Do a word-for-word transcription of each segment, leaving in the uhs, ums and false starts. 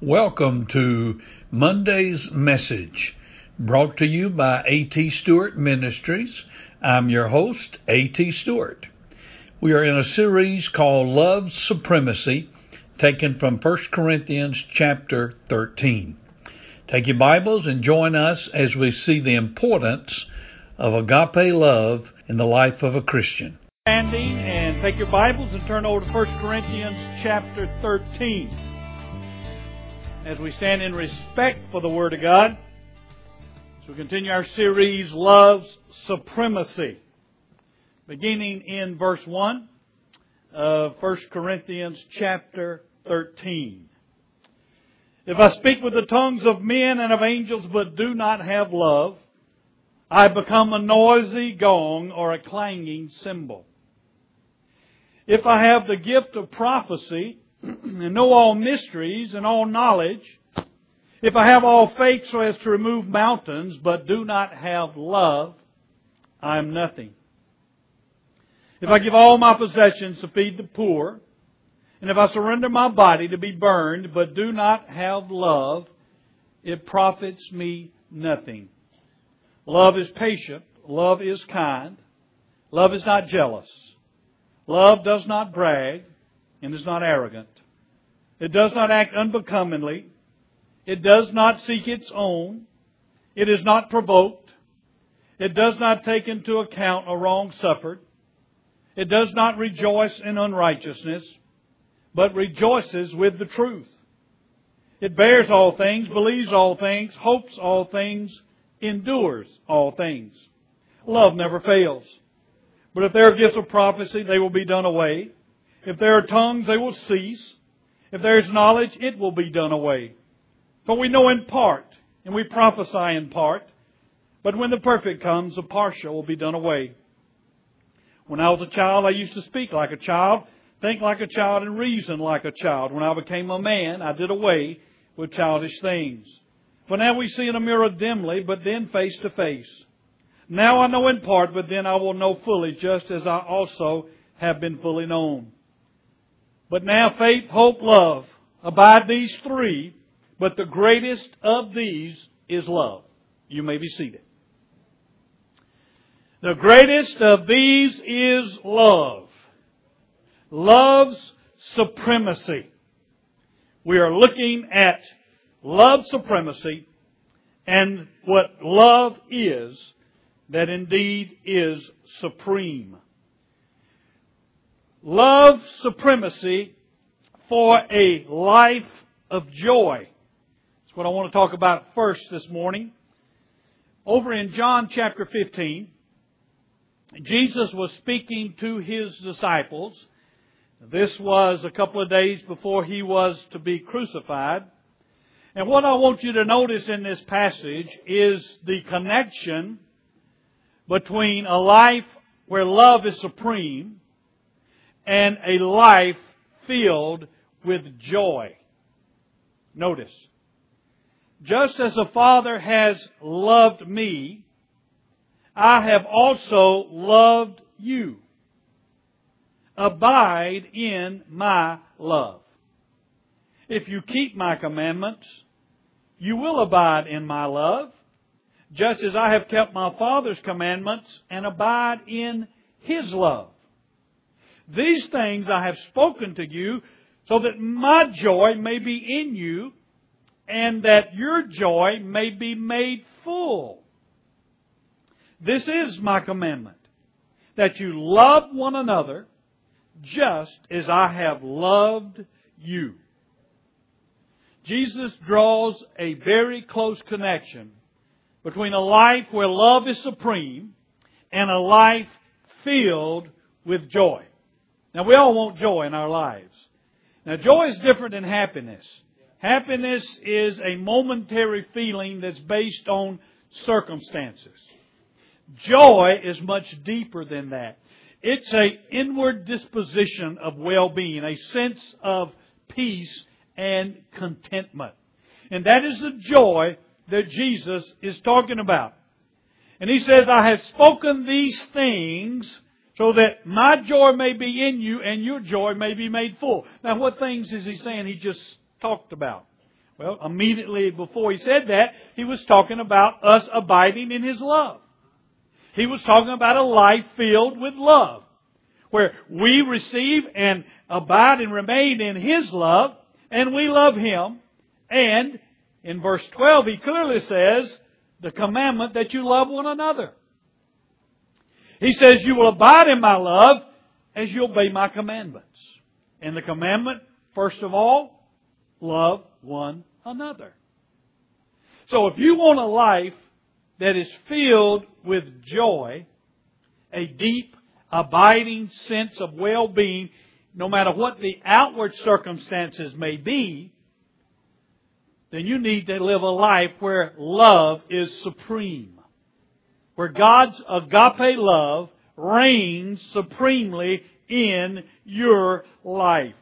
Welcome to Monday's Message, brought to you by A T Stewart Ministries. I'm your host, A T Stewart. We are in a series called Love's Supremacy, taken from First Corinthians chapter thirteen. Take your Bibles and join us as we see the importance of agape love in the life of a Christian. Standing, and take your Bibles and turn over to First Corinthians chapter thirteen. As we stand in respect for the Word of God, as we continue our series, Love's Supremacy, beginning in verse one of First Corinthians chapter thirteen. If I speak with the tongues of men and of angels, but do not have love, I become a noisy gong or a clanging cymbal. If I have the gift of prophecy, and know all mysteries and all knowledge, if I have all faith so as to remove mountains, but do not have love, I am nothing. If I give all my possessions to feed the poor, and if I surrender my body to be burned, but do not have love, it profits me nothing. Love is patient. Love is kind. Love is not jealous. Love does not brag and is not arrogant. It does not act unbecomingly. It does not seek its own. It is not provoked. It does not take into account a wrong suffered. It does not rejoice in unrighteousness, but rejoices with the truth. It bears all things, believes all things, hopes all things, endures all things. Love never fails. But if there are gifts of prophecy, they will be done away. If there are tongues, they will cease. If there is knowledge, it will be done away. For we know in part, and we prophesy in part. But when the perfect comes, the partial will be done away. When I was a child, I used to speak like a child, think like a child, and reason like a child. When I became a man, I did away with childish things. For now we see in a mirror dimly, but then face to face. Now I know in part, but then I will know fully, just as I also have been fully known. But now faith, hope, love, abide these three, but the greatest of these is love. You may be seated. The greatest of these is love. Love's supremacy. We are looking at love's supremacy and what love is, that indeed is supreme. Love's supremacy for a life of joy. That's what I want to talk about first this morning. Over in John chapter fifteen, Jesus was speaking to His disciples. This was a couple of days before He was to be crucified. And what I want you to notice in this passage is the connection between a life where love is supreme and a life filled with joy. Notice, just as the Father has loved me, I have also loved you. Abide in my love. If you keep my commandments, you will abide in my love, just as I have kept my Father's commandments and abide in His love. These things I have spoken to you, so that my joy may be in you, and that your joy may be made full. This is my commandment, that you love one another, just as I have loved you. Jesus draws a very close connection between a life where love is supreme and a life filled with joy. Now, we all want joy in our lives. Now, joy is different than happiness. Happiness is a momentary feeling that's based on circumstances. Joy is much deeper than that. It's an inward disposition of well-being, a sense of peace and contentment. And that is the joy that Jesus is talking about. And He says, I have spoken these things so that my joy may be in you and your joy may be made full. Now, what things is He saying He just talked about? Well, immediately before he said that, he was talking about us abiding in His love. He was talking about a life filled with love, where we receive and abide and remain in His love, and we love Him. And in verse twelve, he clearly says, the commandment that you love one another. He says, you will abide in my love as you obey my commandments. And the commandment, first of all, love one another. So if you want a life that is filled with joy, a deep, abiding sense of well-being, no matter what the outward circumstances may be, then you need to live a life where love is supreme. Where God's agape love reigns supremely in your life.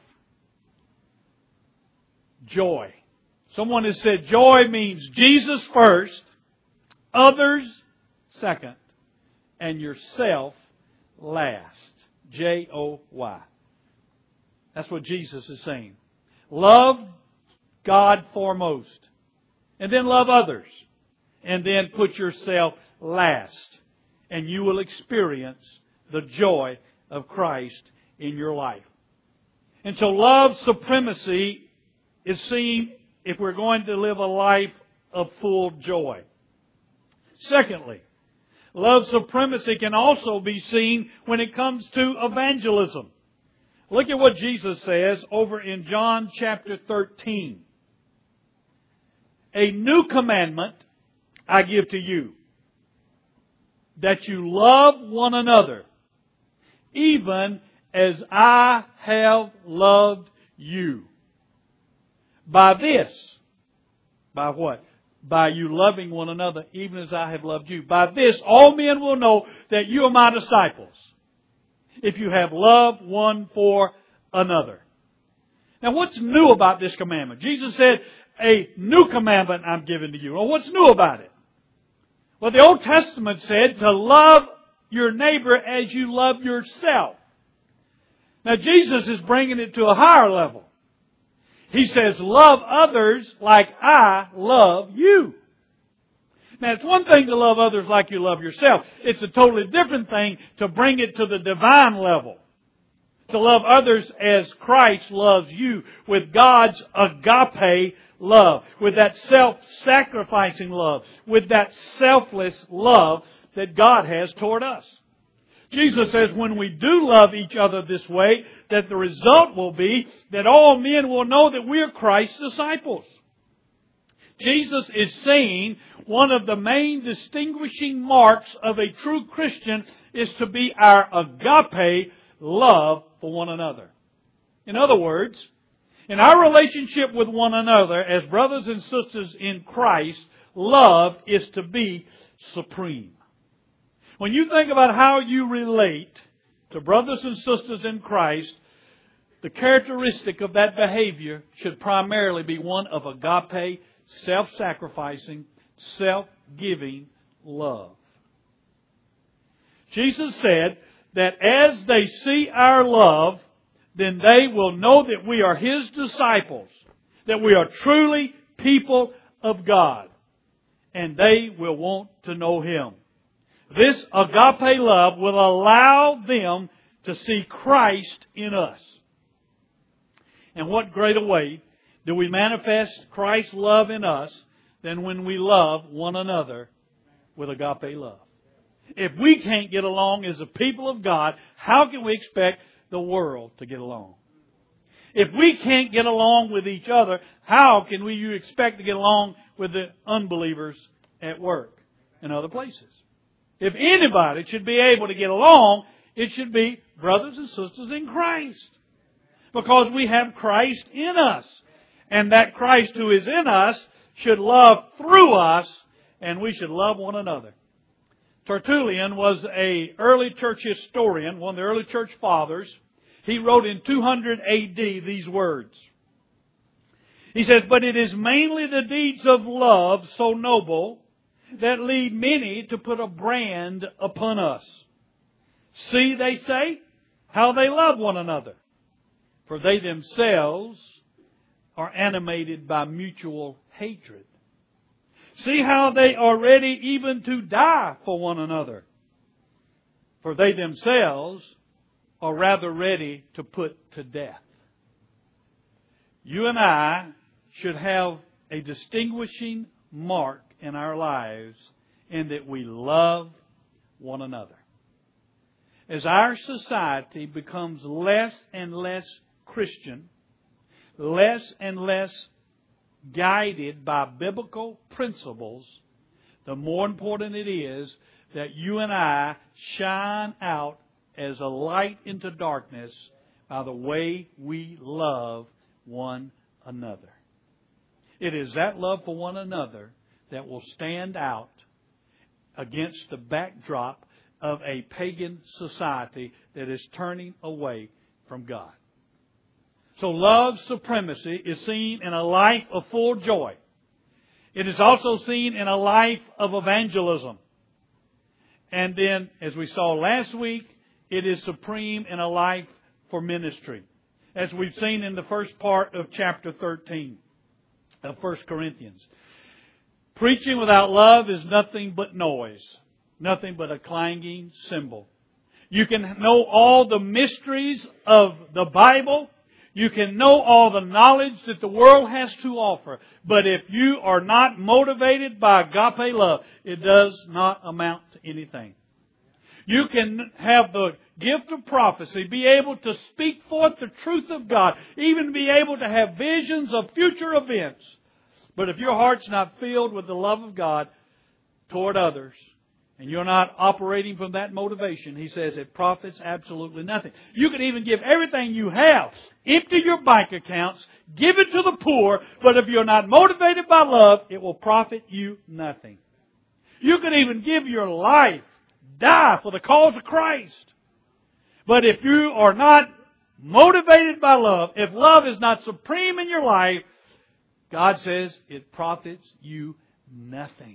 Joy. Someone has said joy means Jesus first, others second, and yourself last. J O Y. That's what Jesus is saying. Love God foremost. And then love others. And then put yourself last. And you will experience the joy of Christ in your life. And so love's supremacy is seen if we're going to live a life of full joy. Secondly, love's supremacy can also be seen when it comes to evangelism. Look at what Jesus says over in John chapter thirteen. A new commandment I give to you, that you love one another, even as I have loved you. By this, by what? By you loving one another, even as I have loved you. By this, all men will know that you are my disciples, if you have love one for another. Now, what's new about this commandment? Jesus said, a new commandment I'm giving to you. Well, what's new about it? Well, the Old Testament said to love your neighbor as you love yourself. Now, Jesus is bringing it to a higher level. He says, love others like I love you. Now, it's one thing to love others like you love yourself. It's a totally different thing to bring it to the divine level. To love others as Christ loves you, with God's agape love, with that self-sacrificing love, with that selfless love that God has toward us. Jesus says when we do love each other this way, that the result will be that all men will know that we are Christ's disciples. Jesus is saying one of the main distinguishing marks of a true Christian is to be our agape love for one another. In other words, in our relationship with one another as brothers and sisters in Christ, love is to be supreme. When you think about how you relate to brothers and sisters in Christ, the characteristic of that behavior should primarily be one of agape, self-sacrificing, self-giving love. Jesus said that as they see our love, then they will know that we are His disciples, that we are truly people of God, and they will want to know Him. This agape love will allow them to see Christ in us. And what greater way do we manifest Christ's love in us than when we love one another with agape love? If we can't get along as a people of God, how can we expect the world to get along? If we can't get along with each other, how can we you expect to get along with the unbelievers at work and other places? If anybody should be able to get along, it should be brothers and sisters in Christ. Because we have Christ in us. And that Christ who is in us should love through us, and we should love one another. Tertullian was an early church historian, one of the early church fathers. He wrote in two hundred A D these words. He says, "But it is mainly the deeds of love so noble that lead many to put a brand upon us. See, they say, how they love one another. For they themselves are animated by mutual hatred. See how they are ready even to die for one another. For they themselves are rather ready to put to death. You and I should have a distinguishing mark in our lives in that we love one another. As our society becomes less and less Christian, less and less guided by biblical principles, the more important it is that you and I shine out as a light into darkness by the way we love one another. It is that love for one another that will stand out against the backdrop of a pagan society that is turning away from God. So love's supremacy is seen in a life of full joy. It is also seen in a life of evangelism. And then, as we saw last week, it is supreme in a life for ministry. As we've seen in the first part of chapter thirteen of First Corinthians. Preaching without love is nothing but noise. Nothing but a clanging cymbal. You can know all the mysteries of the Bible. You can know all the knowledge that the world has to offer. But if you are not motivated by agape love, it does not amount to anything. You can have the gift of prophecy, be able to speak forth the truth of God, even be able to have visions of future events. But if your heart's not filled with the love of God toward others, and you're not operating from that motivation, he says it profits absolutely nothing. You can even give everything you have. Empty your bank accounts. Give it to the poor. But if you're not motivated by love, it will profit you nothing. You can even give your life. Die for the cause of Christ. But if you are not motivated by love, if love is not supreme in your life, God says it profits you nothing.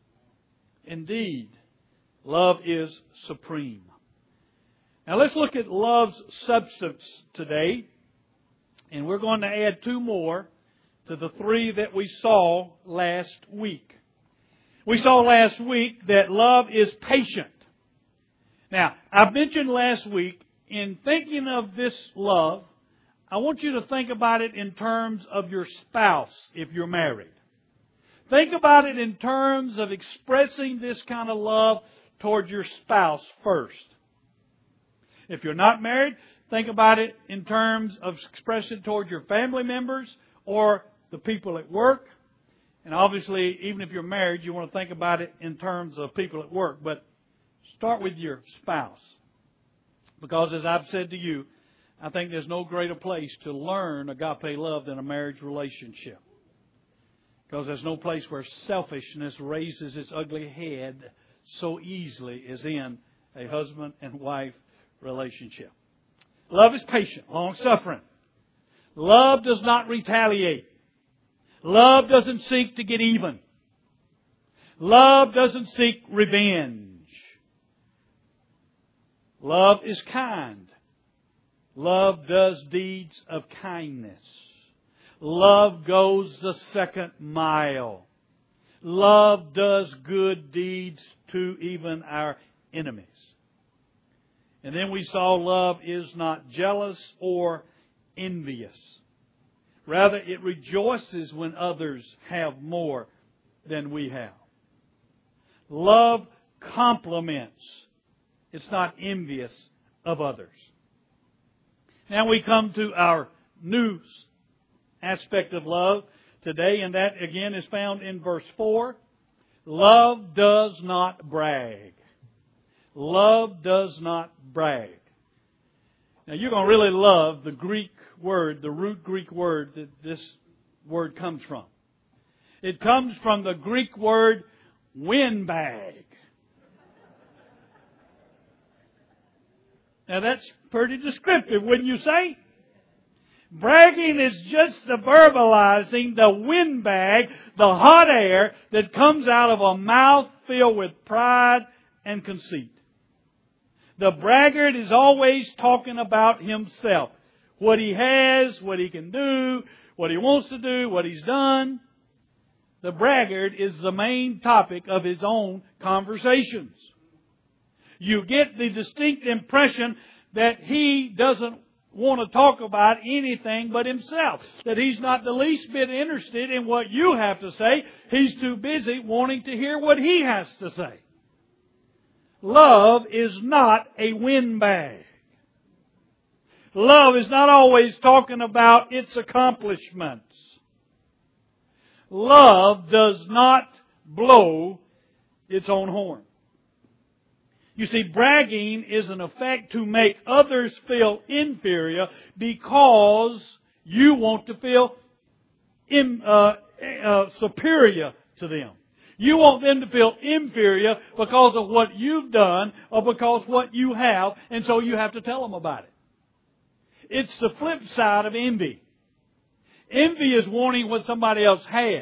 Indeed, love is supreme. Now let's look at love's substance today. And we're going to add two more to the three that we saw last week. We saw last week that love is patient. Now, I mentioned last week, in thinking of this love, I want you to think about it in terms of your spouse if you're married. Think about it in terms of expressing this kind of love toward your spouse first. If you're not married, think about it in terms of expressing toward your family members or the people at work. And obviously, even if you're married, you want to think about it in terms of people at work. But start with your spouse. Because as I've said to you, I think there's no greater place to learn agape love than a marriage relationship. Because there's no place where selfishness raises its ugly head so easily as in a husband and wife relationship. Love is patient, long-suffering. Love does not retaliate. Love doesn't seek to get even. Love doesn't seek revenge. Love is kind. Love does deeds of kindness. Love goes the second mile. Love does good deeds to even our enemies. And then we saw love is not jealous or envious. Rather, it rejoices when others have more than we have. Love compliments. It's not envious of others. Now we come to our new aspect of love today, and that again is found in verse four. Love does not brag. Love does not brag. Now you're going to really love the Greek word, the root Greek word that this word comes from. It comes from the Greek word windbag. Now that's pretty descriptive, wouldn't you say? Bragging is just the verbalizing, the windbag, the hot air that comes out of a mouth filled with pride and conceit. The braggart is always talking about himself. What he has, what he can do, what he wants to do, what he's done. The braggart is the main topic of his own conversations. You get the distinct impression that he doesn't want to talk about anything but himself. That he's not the least bit interested in what you have to say. He's too busy wanting to hear what he has to say. Love is not a windbag. Love is not always talking about its accomplishments. Love does not blow its own horn. You see, bragging is an effect to make others feel inferior because you want to feel in, uh, uh, superior to them. You want them to feel inferior because of what you've done or because of what you have, and so you have to tell them about it. It's the flip side of envy. Envy is wanting what somebody else has.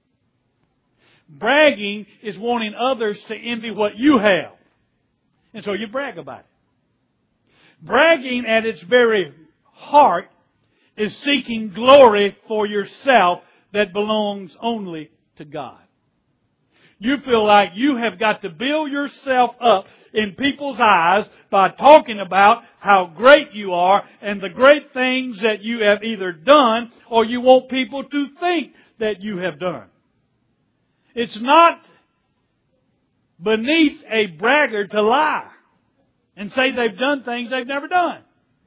Bragging is wanting others to envy what you have. And so you brag about it. Bragging at its very heart is seeking glory for yourself that belongs only to God. You feel like you have got to build yourself up in people's eyes by talking about how great you are and the great things that you have either done or you want people to think that you have done. It's not beneath a braggart to lie and say they've done things they've never done.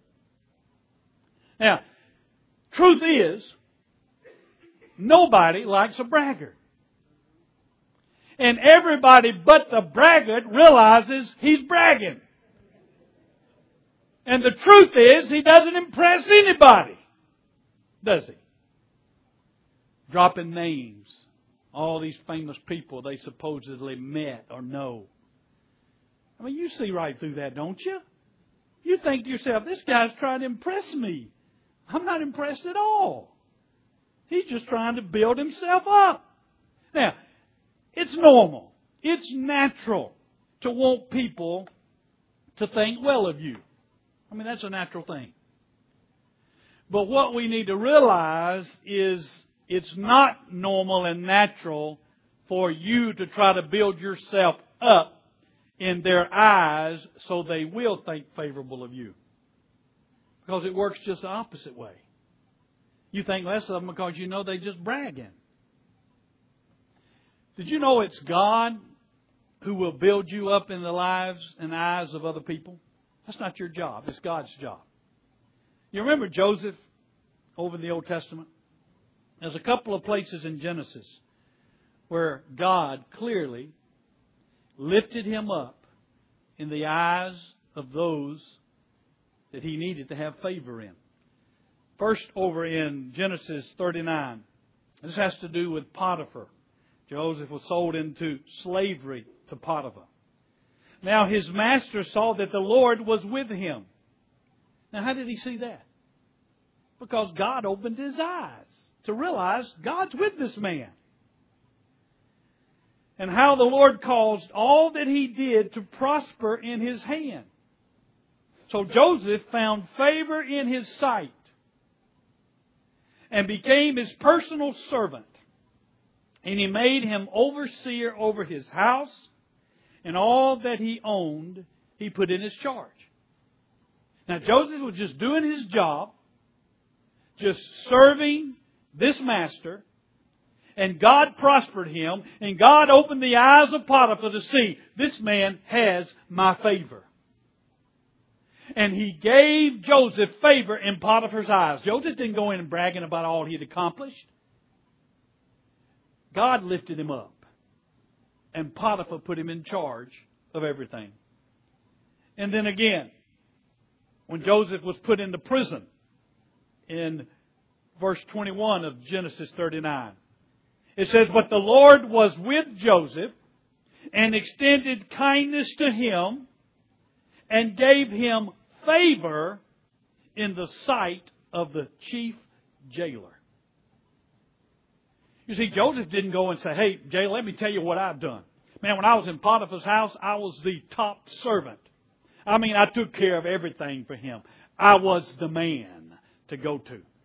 Now, truth is, nobody likes a braggart. And everybody but the braggart realizes he's bragging. And the truth is, he doesn't impress anybody, does he? Dropping names. All these famous people they supposedly met or know. I mean, you see right through that, don't you? You think to yourself, this guy's trying to impress me. I'm not impressed at all. He's just trying to build himself up. Now, it's normal. It's natural to want people to think well of you. I mean, that's a natural thing. But what we need to realize is it's not normal and natural for you to try to build yourself up in their eyes so they will think favorable of you. Because it works just the opposite way. You think less of them because you know they're just bragging. Did you know it's God who will build you up in the lives and eyes of other people? That's not your job. It's God's job. You remember Joseph over in the Old Testament? There's a couple of places in Genesis where God clearly lifted him up in the eyes of those that he needed to have favor in. First, over in Genesis thirty-nine. This has to do with Potiphar. Joseph was sold into slavery to Potiphar. Now his master saw that the Lord was with him. Now how did he see that? Because God opened his eyes to realize God's with this man. And how the Lord caused all that he did to prosper in his hand. So Joseph found favor in his sight and became his personal servant. And he made him overseer over his house, and all that he owned he put in his charge. Now Joseph was just doing his job, just serving this master, and God prospered him, and God opened the eyes of Potiphar to see, this man has my favor. And he gave Joseph favor in Potiphar's eyes. Joseph didn't go in and bragging about all he had accomplished. God lifted him up. And Potiphar put him in charge of everything. And then again, when Joseph was put into prison, in verse twenty-one of Genesis thirty-nine, it says, but the Lord was with Joseph and extended kindness to him and gave him favor in the sight of the chief jailer. You see, Joseph didn't go and say, hey, jailer, let me tell you what I've done. Man, when I was in Potiphar's house, I was the top servant. I mean, I took care of everything for him. I was the man to go to.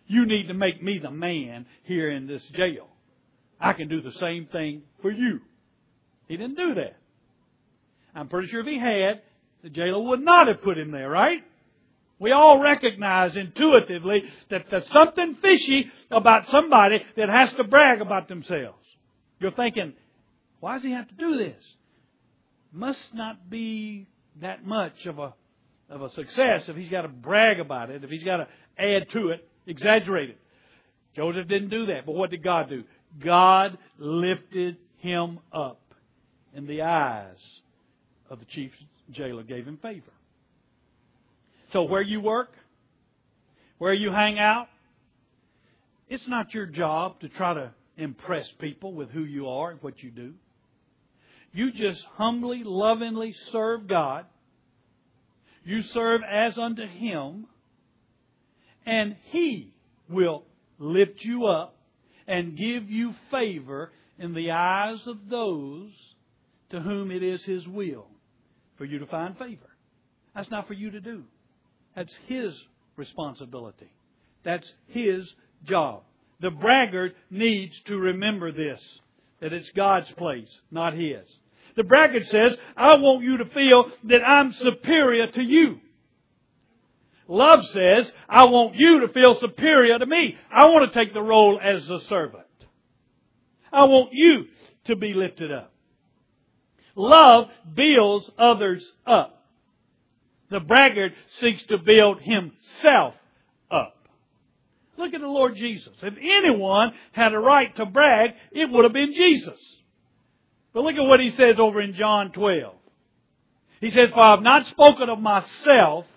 You need to make me the man here in this jail. I can do the same thing for you. He didn't do that. I'm pretty sure if he had, the jailer would not have put him there, right? We all recognize intuitively that there's something fishy about somebody that has to brag about themselves. You're thinking, why does he have to do this? Must not be that much of a of a success if he's got to brag about it, if he's got to add to it, exaggerate it. Joseph didn't do that. But what did God do? God lifted him up in the eyes of the chief jailer, gave him favor. So where you work, where you hang out, it's not your job to try to impress people with who you are and what you do. You just humbly, lovingly serve God. You serve as unto Him, and He will lift you up and give you favor in the eyes of those to whom it is His will for you to find favor. That's not for you to do. That's His responsibility. That's His job. The braggart needs to remember this, that it's God's place, not his. The braggart says, I want you to feel that I'm superior to you. Love says, I want you to feel superior to me. I want to take the role as a servant. I want you to be lifted up. Love builds others up. The braggart seeks to build himself up. Look at the Lord Jesus. If anyone had a right to brag, it would have been Jesus. But look at what He says over in John twelve. He says, for I have not spoken of myself,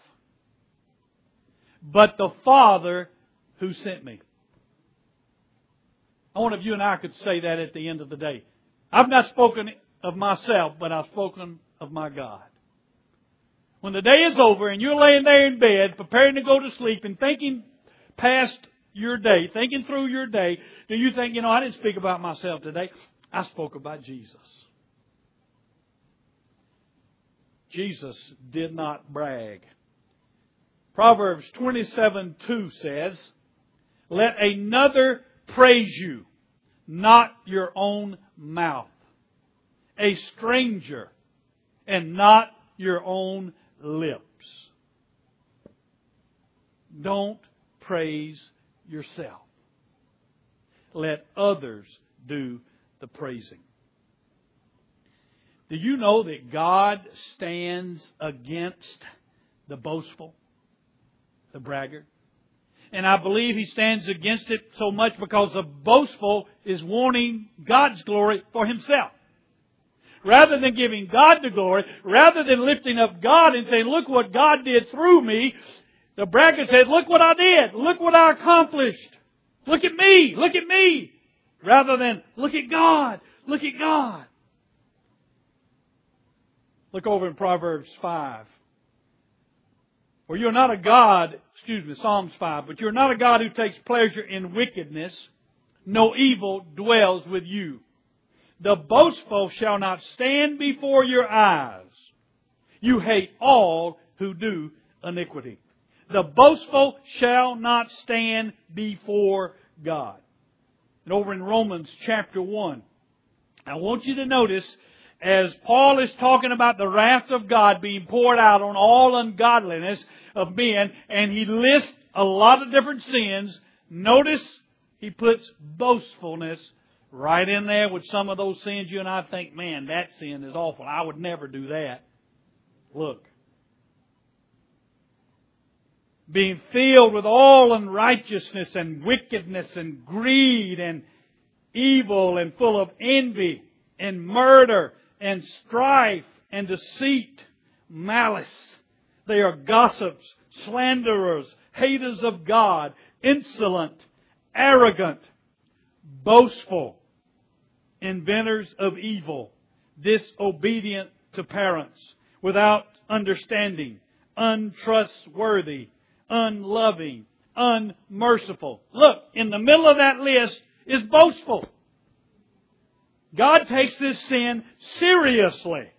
but the Father who sent me. I wonder if you and I could say that at the end of the day. I've not spoken of myself, but I've spoken of my God. When the day is over and you're laying there in bed, preparing to go to sleep and thinking past your day, thinking through your day, do you think, you know, I didn't speak about myself today. I spoke about Jesus. Jesus did not brag. Proverbs twenty-seven two says, let another praise you, not your own mouth. A stranger, and not your own lips. Don't praise yourself. Let others do the praising. Do you know that God stands against the boastful, the braggart? And I believe He stands against it so much because the boastful is wanting God's glory for himself. Rather than giving God the glory, rather than lifting up God and saying, look what God did through me, the braggart says, look what I did. Look what I accomplished. Look at me. Look at me. Rather than, look at God. Look at God. Look over in Proverbs five. For you're not a God, excuse me, Psalms five, but you're not a God who takes pleasure in wickedness. No evil dwells with you. The boastful shall not stand before your eyes. You hate all who do iniquity. The boastful shall not stand before God. And over in Romans chapter one, I want you to notice, as Paul is talking about the wrath of God being poured out on all ungodliness of men, and he lists a lot of different sins, notice he puts boastfulness right in there with some of those sins you and I think, man, that sin is awful. I would never do that. Look. Being filled with all unrighteousness and wickedness and greed and evil and full of envy and murder and strife and deceit, malice. They are gossips, slanderers, haters of God, insolent, arrogant, boastful, inventors of evil, disobedient to parents, without understanding, untrustworthy, unloving, unmerciful. Look, in the middle of that list is boastful. God takes this sin seriously.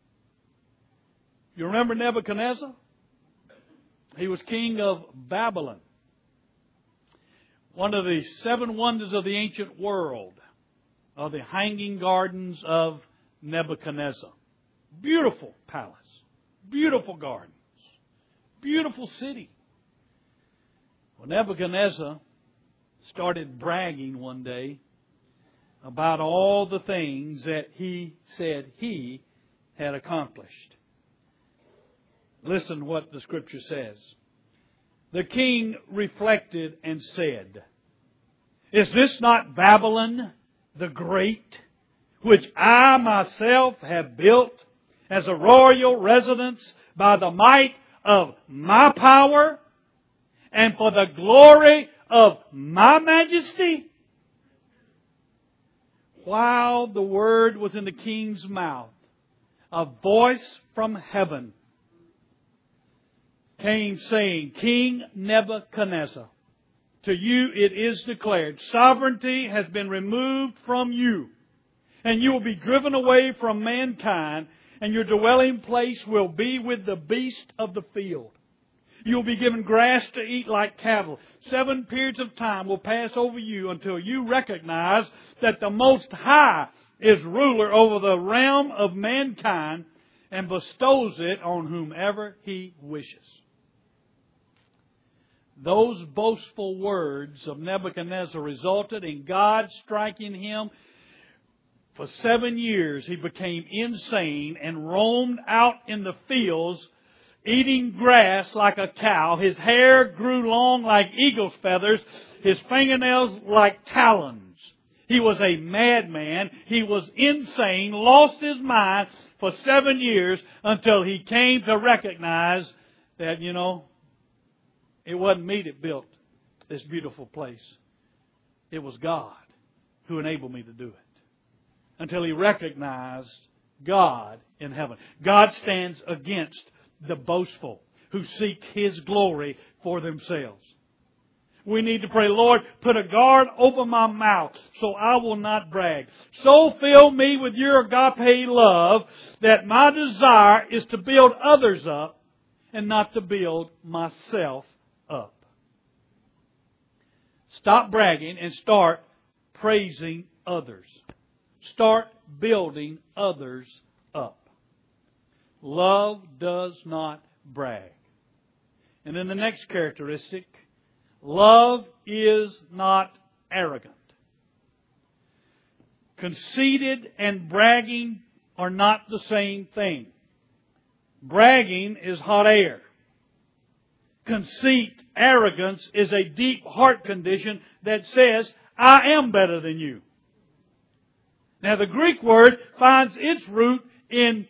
You remember Nebuchadnezzar? He was king of Babylon. One of the seven wonders of the ancient world are the Hanging Gardens of Nebuchadnezzar. Beautiful palace, beautiful gardens, beautiful city. Well, Nebuchadnezzar started bragging one day about all the things that he said he had accomplished. Listen what the Scripture says. The king reflected and said, "Is this not Babylon the Great, which I myself have built as a royal residence by the might of my power and for the glory of my majesty?" While the word was in the king's mouth, a voice from heaven came saying, "King Nebuchadnezzar, to you it is declared, sovereignty has been removed from you, and you will be driven away from mankind, and your dwelling place will be with the beast of the field. You will be given grass to eat like cattle. Seven periods of time will pass over you until you recognize that the Most High is ruler over the realm of mankind and bestows it on whomever He wishes." Those boastful words of Nebuchadnezzar resulted in God striking him. For seven years he became insane and roamed out in the fields eating grass like a cow. His hair grew long like eagle's feathers, his fingernails like talons. He was a madman. He was insane, lost his mind for seven years until he came to recognize that, you know, it wasn't me that built this beautiful place. It was God who enabled me to do it. Until he recognized God in heaven. God stands against the boastful who seek His glory for themselves. We need to pray, "Lord, put a guard over my mouth so I will not brag. So fill me with your agape love that my desire is to build others up and not to build myself up." Stop bragging and start praising others. Start building others up. Love does not brag. And then the next characteristic, love is not arrogant. Conceited and bragging are not the same thing. Bragging is hot air. Conceit, arrogance is a deep heart condition that says, "I am better than you." Now the Greek word finds its root in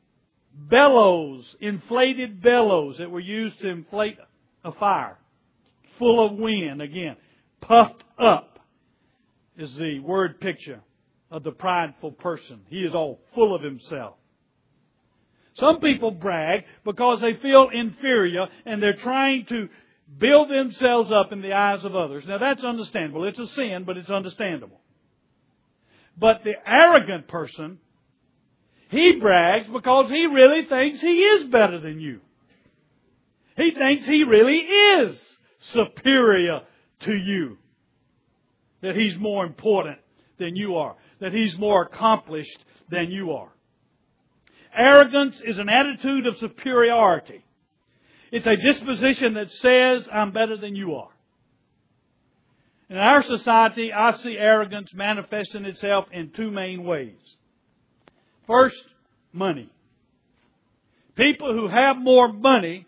bellows, inflated bellows that were used to inflate a fire. Full of wind, again. Puffed up is the word picture of the prideful person. He is all full of himself. Some people brag because they feel inferior and they're trying to build themselves up in the eyes of others. Now that's understandable. It's a sin, but it's understandable. But the arrogant person, he brags because he really thinks he is better than you. He thinks he really is superior to you. That he's more important than you are. That he's more accomplished than you are. Arrogance is an attitude of superiority. It's a disposition that says, "I'm better than you are." In our society, I see arrogance manifesting itself in two main ways. First, money. People who have more money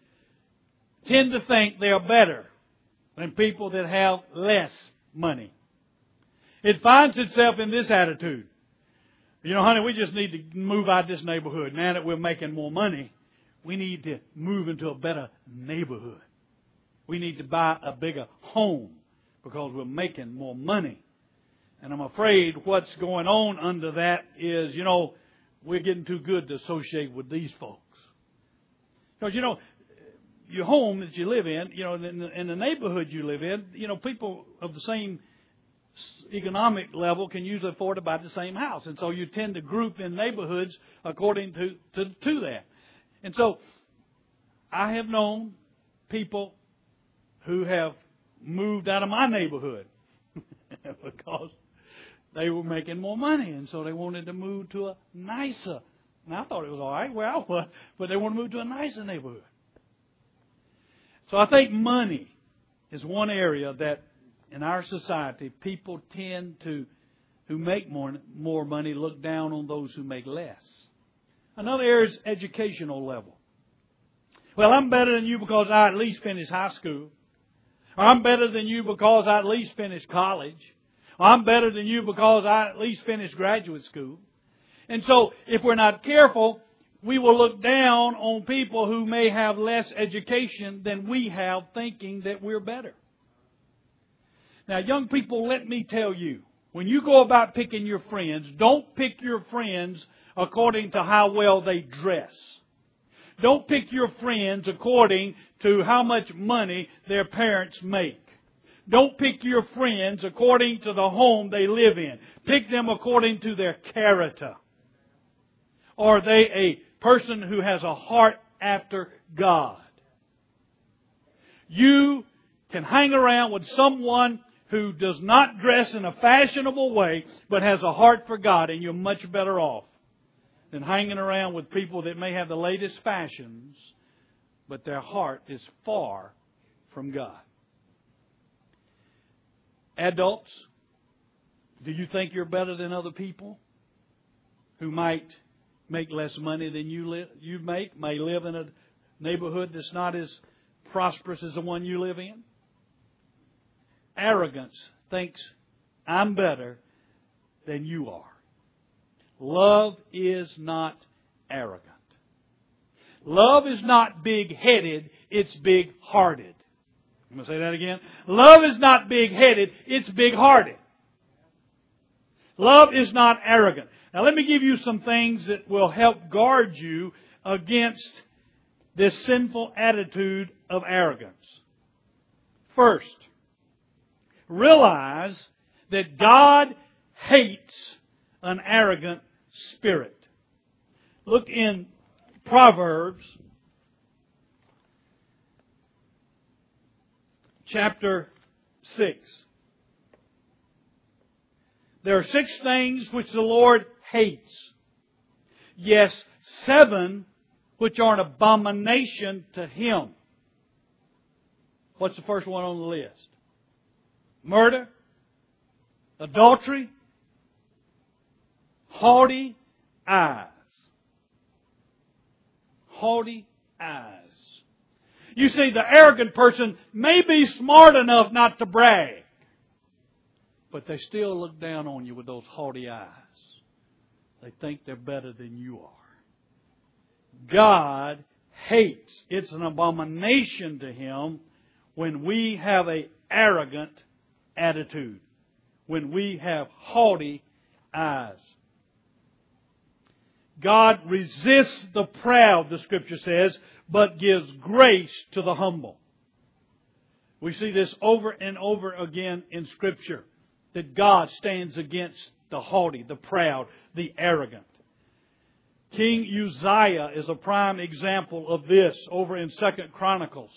tend to think they are better than people that have less money. It finds itself in this attitude. "You know, honey, we just need to move out of this neighborhood. Now that we're making more money, we need to move into a better neighborhood. We need to buy a bigger home because we're making more money." And I'm afraid what's going on under that is, you know, we're getting too good to associate with these folks. Because, you know, your home that you live in, you know, in the, in the neighborhood you live in, you know, people of the same economic level can usually afford about the same house. And so you tend to group in neighborhoods according to, to, to that. And so I have known people who have moved out of my neighborhood because they were making more money, and so they wanted to move to a nicer. And I thought it was all right where I was, but they want to move to a nicer neighborhood. So I think money is one area that in our society people tend to, who make more, more money, look down on those who make less. Another area is educational level. Well, I'm better than you because I at least finished high school. Or I'm better than you because I at least finished college. Or I'm better than you because I at least finished graduate school. And so, if we're not careful, we will look down on people who may have less education than we have, thinking that we're better. Now, young people, let me tell you, when you go about picking your friends, don't pick your friends according to how well they dress. Don't pick your friends according to how much money their parents make. Don't pick your friends according to the home they live in. Pick them according to their character. Are they a person who has a heart after God? You can hang around with someone who does not dress in a fashionable way, but has a heart for God, and you're much better off than hanging around with people that may have the latest fashions, but their heart is far from God. Adults, do you think you're better than other people who might make less money than you live, you make, may live in a neighborhood that's not as prosperous as the one you live in? Arrogance thinks I'm better than you are. Love is not arrogant. Love is not big-headed, it's big-hearted. I'm going to say that again. Love is not big-headed, it's big-hearted. Love is not arrogant. Now let me give you some things that will help guard you against this sinful attitude of arrogance. First, realize that God hates an arrogant spirit. Look in Proverbs chapter six. There are six things which the Lord hates. Yes, seven which are an abomination to Him. What's the first one on the list? Murder, adultery, haughty eyes. Haughty eyes. You see, the arrogant person may be smart enough not to brag, but they still look down on you with those haughty eyes. They think they're better than you are. God hates. It's an abomination to Him when we have an arrogant attitude, when we have haughty eyes. God resists the proud, the Scripture says, but gives grace to the humble. We see this over and over again in Scripture, that God stands against the haughty, the proud, the arrogant. King Uzziah is a prime example of this over in Second Chronicles.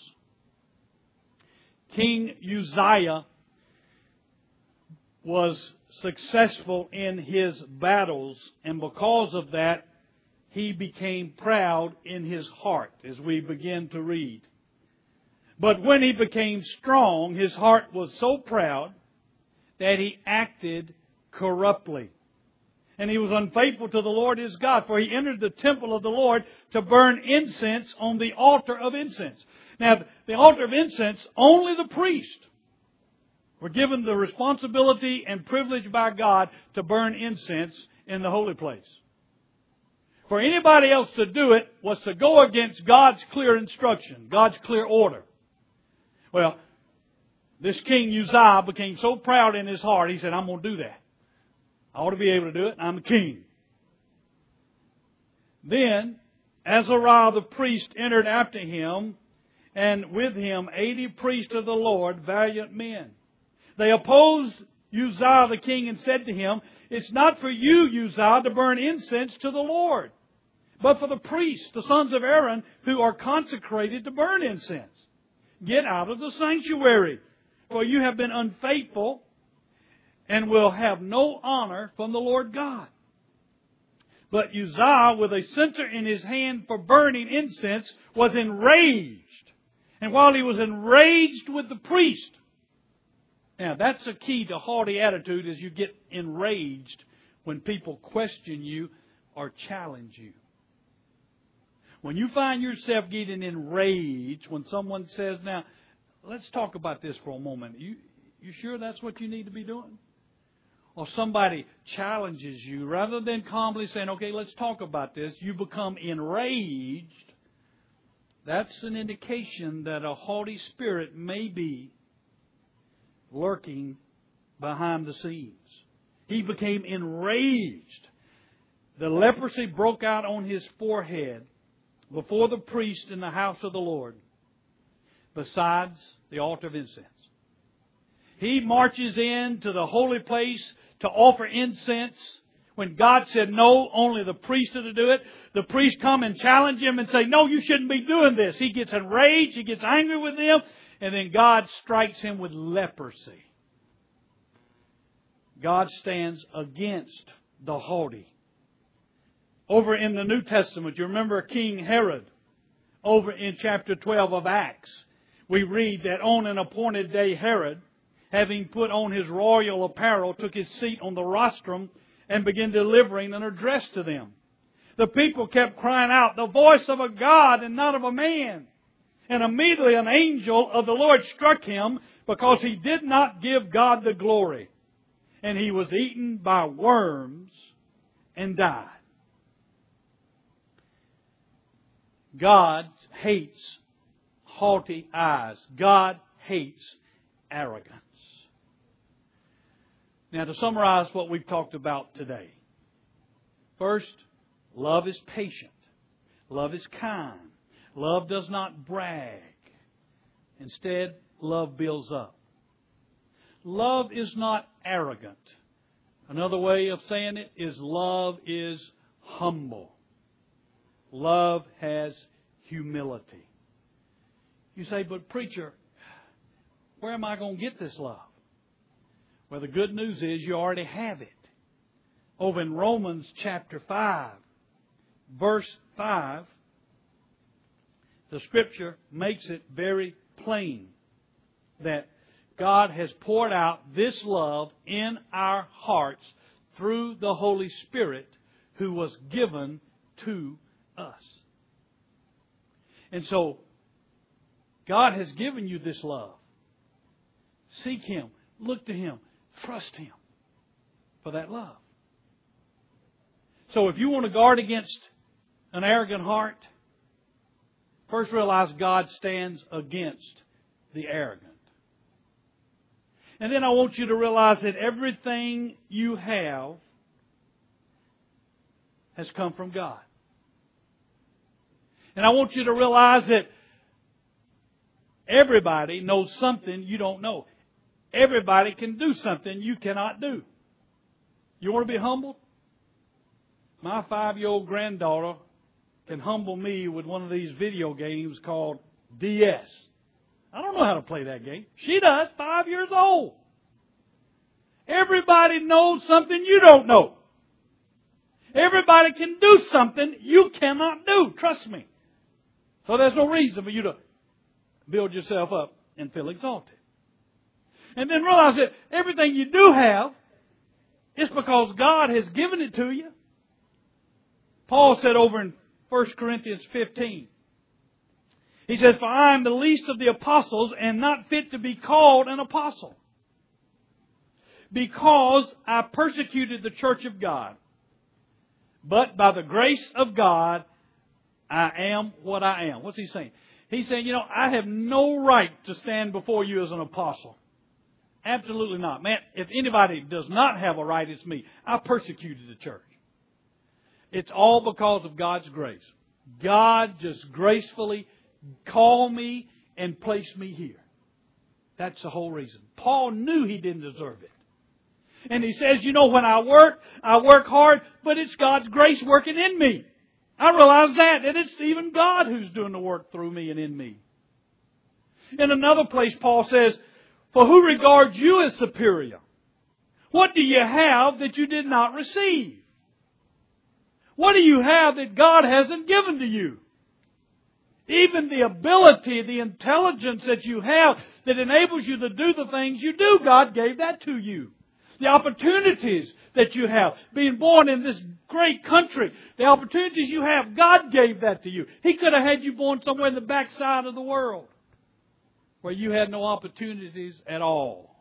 King Uzziah was successful in his battles, and because of that, he became proud in his heart, as we begin to read. But when he became strong, his heart was so proud that he acted corruptly. And he was unfaithful to the Lord his God, for he entered the temple of the Lord to burn incense on the altar of incense. Now, the altar of incense, only the priest were given the responsibility and privilege by God to burn incense in the holy place. For anybody else to do it was to go against God's clear instruction, God's clear order. Well, this King Uzziah became so proud in his heart, he said, I'm going to do that. I ought to be able to do it. I'm a king. Then Azariah the priest entered after him, and with him eighty priests of the Lord, valiant men. They opposed Uzziah the king and said to him, it's not for you, Uzziah, to burn incense to the Lord, but for the priests, the sons of Aaron, who are consecrated to burn incense. Get out of the sanctuary, for you have been unfaithful and will have no honor from the Lord God. But Uzziah, with a censer in his hand for burning incense, was enraged. And while he was enraged with the priest, now that's a key to haughty attitude, is you get enraged when people question you or challenge you. When you find yourself getting enraged when someone says, now, let's talk about this for a moment. You, you sure that's what you need to be doing? Or somebody challenges you, rather than calmly saying, okay, let's talk about this, you become enraged. That's an indication that a haughty spirit may be lurking behind the scenes. He became enraged. The leprosy broke out on his forehead before the priest in the house of the Lord, besides the altar of incense. He marches into the holy place to offer incense. When God said no, only the priest are to do it. The priest come and challenge him and say, no, you shouldn't be doing this. He gets enraged, he gets angry with them, and then God strikes him with leprosy. God stands against the haughty. Over in the New Testament, you remember King Herod. Over in chapter twelve of Acts, we read that on an appointed day Herod, having put on his royal apparel, took his seat on the rostrum and began delivering an address to them. The people kept crying out, the voice of a God and not of a man. And immediately an angel of the Lord struck him because he did not give God the glory. And he was eaten by worms and died. God hates haughty eyes. God hates arrogance. Now, to summarize what we've talked about today. First, love is patient. Love is kind. Love does not brag. Instead, love builds up. Love is not arrogant. Another way of saying it is love is humble. Love has humility. You say, but preacher, where am I going to get this love? Well, the good news is you already have it. Over in Romans chapter five, verse five, the Scripture makes it very plain that God has poured out this love in our hearts through the Holy Spirit who was given to us. And so, God has given you this love. Seek Him. Look to Him. Trust Him for that love. So if you want to guard against an arrogant heart, first realize God stands against the arrogant. And then I want you to realize that everything you have has come from God. And I want you to realize that everybody knows something you don't know. Everybody can do something you cannot do. You want to be humbled? My five-year-old granddaughter can humble me with one of these video games called D S. I don't know how to play that game. She does, five years old. Everybody knows something you don't know. Everybody can do something you cannot do. Trust me. So there's no reason for you to build yourself up and feel exalted. And then realize that everything you do have is because God has given it to you. Paul said over in First Corinthians fifteen, he says, for I am the least of the apostles and not fit to be called an apostle, because I persecuted the church of God. But by the grace of God, I am what I am. What's he saying? He's saying, you know, I have no right to stand before you as an apostle. Absolutely not. Man, if anybody does not have a right, it's me. I persecuted the church. It's all because of God's grace. God just gracefully called me and placed me here. That's the whole reason. Paul knew he didn't deserve it. And he says, you know, when I work, I work hard, but it's God's grace working in me. I realize that, and it's even God who's doing the work through me and in me. In another place, Paul says, For who regards you as superior? What do you have that you did not receive? What do you have that God hasn't given to you? Even the ability, the intelligence that you have that enables you to do the things you do, God gave that to you. The opportunities that you have, being born in this great country, the opportunities you have, God gave that to you. He could have had you born somewhere in the backside of the world where you had no opportunities at all.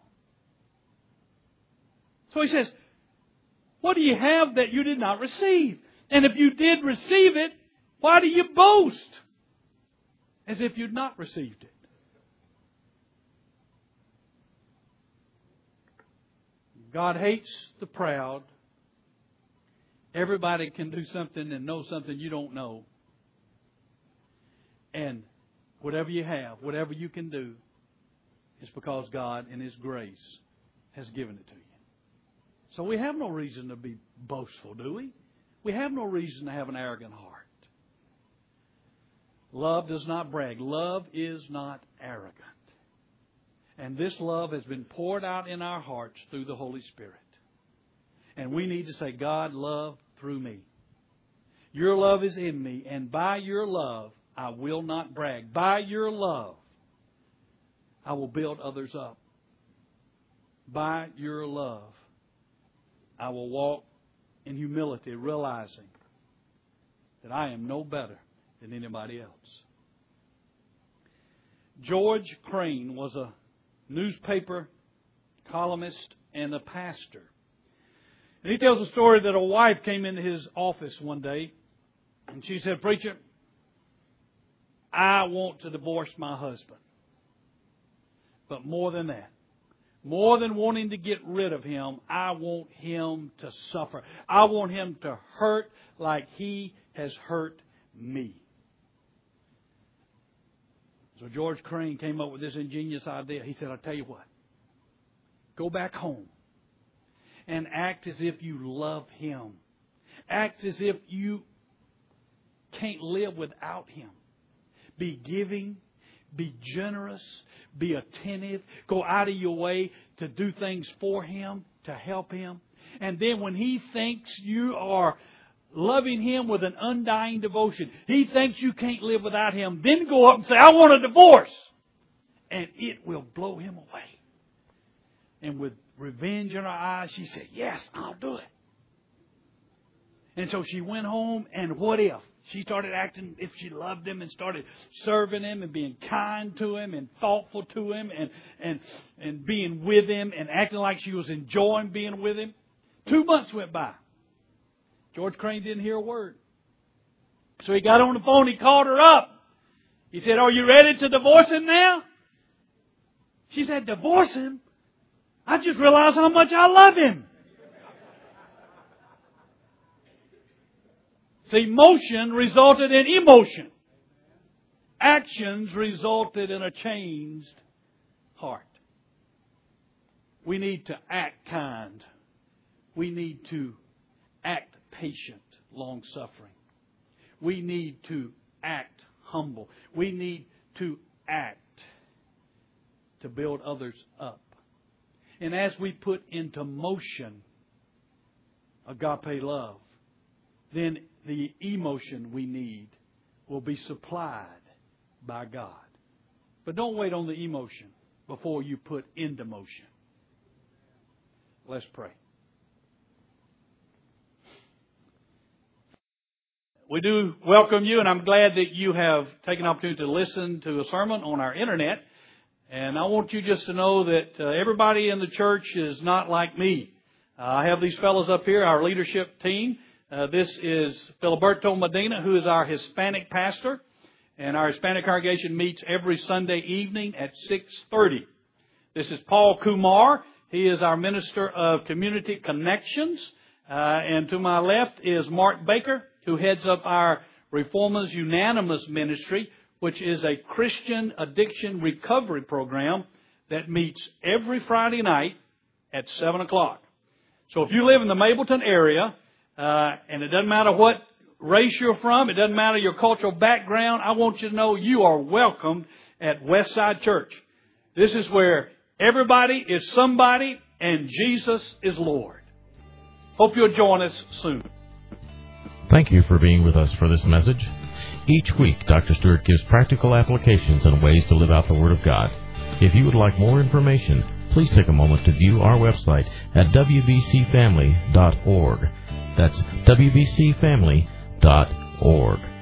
So He says, what do you have that you did not receive? And if you did receive it, why do you boast as if you'd not received it? God hates the proud. Everybody can do something and know something you don't know. And whatever you have, whatever you can do, is because God in His grace has given it to you. So we have no reason to be boastful, do we? We have no reason to have an arrogant heart. Love does not brag. Love is not arrogant. And this love has been poured out in our hearts through the Holy Spirit. And we need to say, God, love through me. Your love is in me, and by your love, I will not brag. By your love, I will build others up. By your love, I will walk in humility, realizing that I am no better than anybody else. George Crane was a newspaper columnist and a pastor. And he tells a story that a wife came into his office one day and she said, "Preacher, I want to divorce my husband. But more than that, more than wanting to get rid of him, I want him to suffer. I want him to hurt like he has hurt me." So George Crane came up with this ingenious idea. He said, "I'll tell you what. Go back home and act as if you love him. Act as if you can't live without him. Be giving. Be generous. Be attentive. Go out of your way to do things for him, to help him. And then when he thinks you are loving him with an undying devotion, he thinks you can't live without him, then go up and say, 'I want a divorce.' And it will blow him away." And with revenge in her eyes, she said, "Yes, I'll do it." And so she went home, and what if? She started acting if she loved him and started serving him and being kind to him and thoughtful to him and, and, and being with him and acting like she was enjoying being with him. Two months went by. George Crane didn't hear a word. So he got on the phone, he called her up. He said, "Are you ready to divorce him now?" She said, "Divorce him? I just realized how much I love him." See, motion resulted in emotion. Actions resulted in a changed heart. We need to act kind. We need to act patient, long-suffering. We need to act humble. We need to act to build others up. And as we put into motion agape love, then the emotion we need will be supplied by God. But don't wait on the emotion before you put into motion. Let's pray. We do welcome you, and I'm glad that you have taken the opportunity to listen to a sermon on our internet. And I want you just to know that uh, everybody in the church is not like me. Uh, I have these fellows up here, our leadership team. Uh, this is Filiberto Medina, who is our Hispanic pastor. And our Hispanic congregation meets every Sunday evening at six thirty. This is Paul Kumar. He is our Minister of Community Connections. Uh, and to my left is Mark Baker, who heads up our Reformers Unanimous Ministry, which is a Christian addiction recovery program that meets every Friday night at seven o'clock. So if you live in the Mableton area, uh, and it doesn't matter what race you're from, it doesn't matter your cultural background, I want you to know you are welcomed at Westside Church. This is where Everybody is somebody, and Jesus is Lord. Hope you'll join us soon. Thank you for being with us for this message. Each week, Doctor Stewart gives practical applications and ways to live out the Word of God. If you would like more information, please take a moment to view our website at w b c family dot org. That's w b c family dot org.